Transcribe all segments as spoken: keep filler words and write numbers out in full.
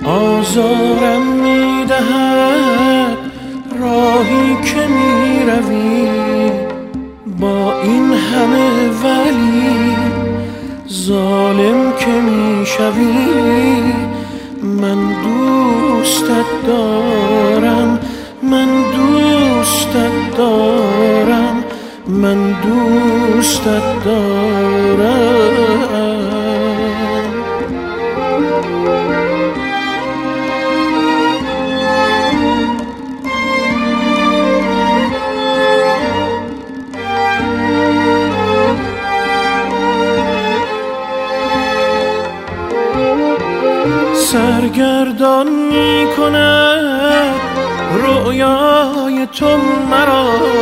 آزارم میدهد راهی که میروی، با این همه ولی ظالم که میشوی. من دوستت دارم، من دوستت دارم، من دوستت دارم. سرگردان می کند رؤیای تو مرا،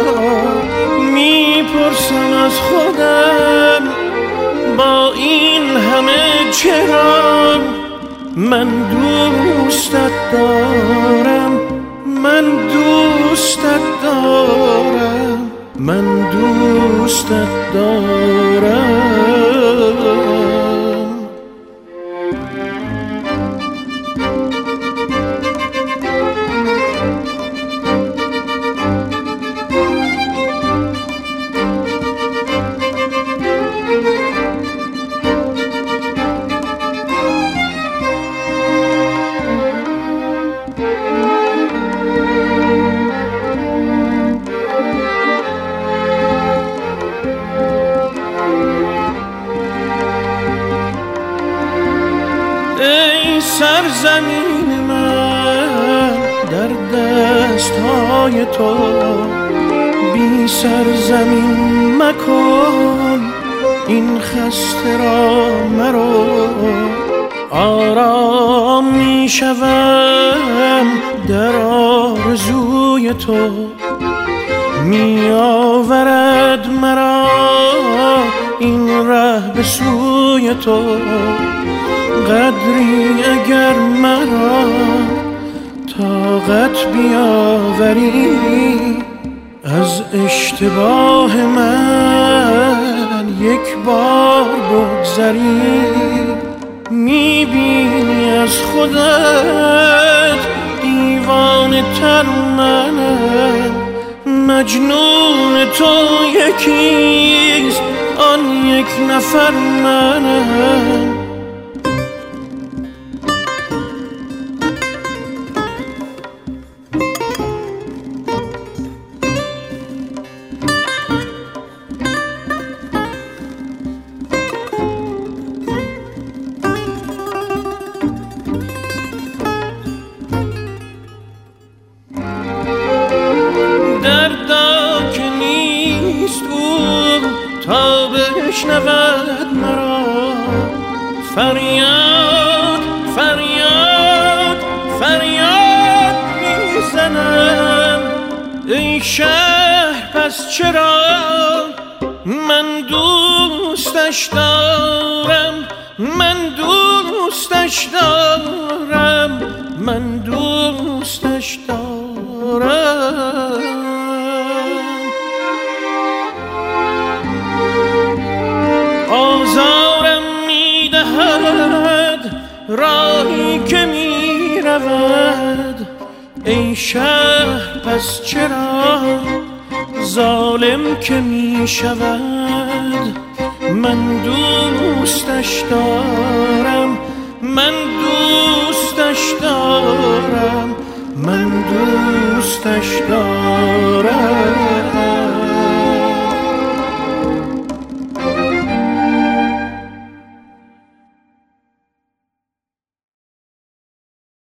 می پرسم از خودم با این همه چرا. من دوستت دارم، من دوستت دارم، من دوستت دارم. ای سرزمین من در دستهای تو، بی سرزمین مکن این خسته را مرو. آرام می شوم در آرزوی تو، می آورد مرا این ره به سوی تو. قدری اگر مرا طاقت بیاوری، از اشتباه من یک بار بگذری. میبینی از خودت دیوانه تر منم، مجنون تو یکیست آن یک نفر منم. دردا که نیست او تا بشنود مرا، فریاد فریاد فریاد میزنم. ای شهر پس چرا من دوستش دارم، من دوستش دارم، من دوستش دارم. آزارم میدهد راهی که میرود، ای شهر پس چرا ظالم که میشود. من دوستش دارم، من دوستش دارم، من دوستش دارم.